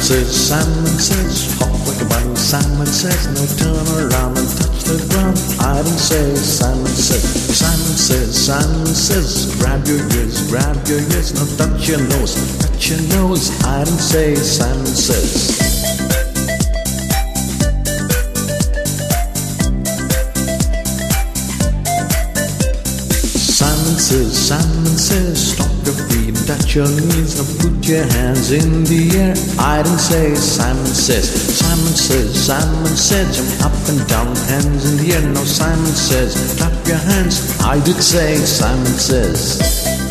says, hop like a bunny. Simon says, no turn around and touch the ground. I didn't say, Simon says, grab your ears, now touch your nose, I didn't say, Simon says. Simon says, stop your feet and touch your knees, now put your hands in the air. I didn't say, Simon says, jump up and down, hands in the air. Now Simon says, clap your hands. I did say, Simon says.